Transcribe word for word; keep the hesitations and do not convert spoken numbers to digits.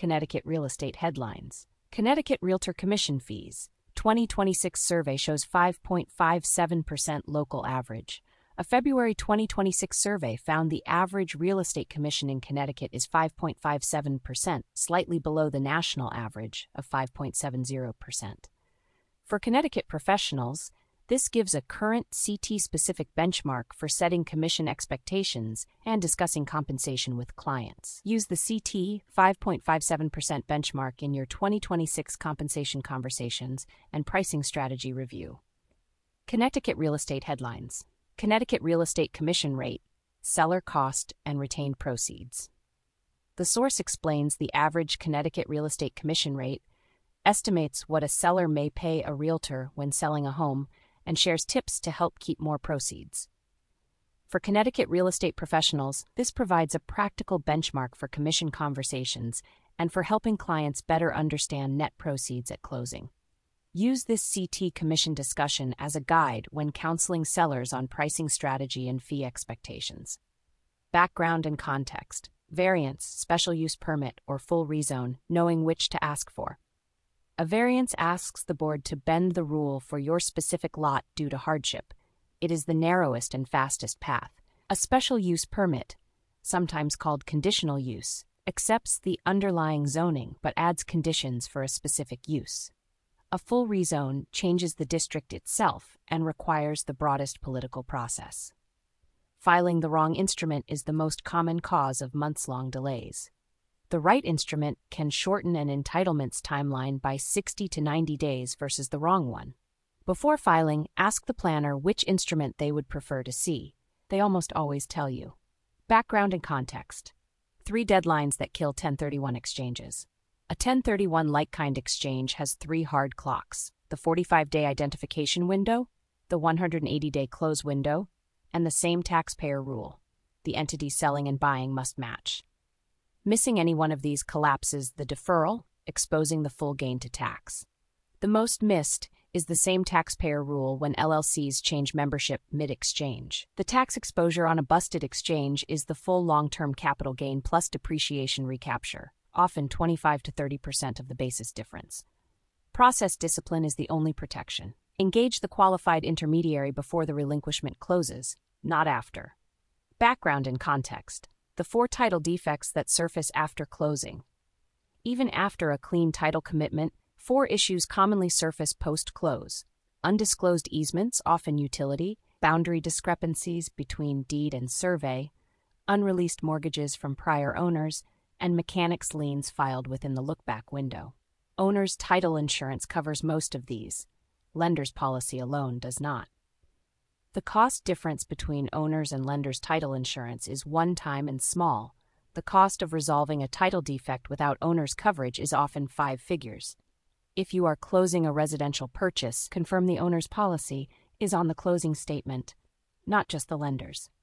Connecticut real estate headlines. Connecticut Realtor Commission Fees. twenty twenty-six survey shows five point five seven percent local average. A February twenty twenty-six survey found the average real estate commission in Connecticut is five point five seven percent, slightly below the national average of five point seven zero percent. For Connecticut professionals, this gives a current C T-specific benchmark for setting commission expectations and discussing compensation with clients. Use the C T five point five seven percent benchmark in your twenty twenty-six compensation conversations and pricing strategy review. Connecticut real estate headlines. Connecticut real estate commission rate, seller cost, and retained proceeds. The source explains the average Connecticut real estate commission rate, estimates what a seller may pay a realtor when selling a home, and shares tips to help keep more proceeds. For Connecticut real estate professionals, this provides a practical benchmark for commission conversations and for helping clients better understand net proceeds at closing. Use this C T commission discussion as a guide when counseling sellers on pricing strategy and fee expectations. Background and context. Variance, special use permit, or full rezone, knowing which to ask for. A variance asks the board to bend the rule for your specific lot due to hardship. It is the narrowest and fastest path. A special use permit, sometimes called conditional use, accepts the underlying zoning but adds conditions for a specific use. A full rezone changes the district itself and requires the broadest political process. Filing the wrong instrument is the most common cause of months-long delays. The right instrument can shorten an entitlements timeline by sixty to ninety days versus the wrong one. Before filing, ask the planner which instrument they would prefer to see. They almost always tell you. Background and context. Three deadlines that kill ten thirty-one exchanges. A ten thirty-one like-kind exchange has three hard clocks: the forty-five day identification window, the one hundred eighty day close window, and the same taxpayer rule. The entities selling and buying must match. Missing any one of these collapses the deferral, exposing the full gain to tax. The most missed is the same taxpayer rule when L L Cs change membership mid-exchange. The tax exposure on a busted exchange is the full long-term capital gain plus depreciation recapture, often twenty-five to thirty percent of the basis difference. Process discipline is the only protection. Engage the qualified intermediary before the relinquishment closes, not after. Background and context. The four title defects that surface after closing. Even after a clean title commitment, four issues commonly surface post-close: undisclosed easements, often utility, boundary discrepancies between deed and survey, unreleased mortgages from prior owners, and mechanics liens filed within the look-back window. Owner's title insurance covers most of these. Lender's policy alone does not. The cost difference between owner's and lender's title insurance is one-time and small. The cost of resolving a title defect without owner's coverage is often five figures. If you are closing a residential purchase, confirm the owner's policy is on the closing statement, not just the lender's.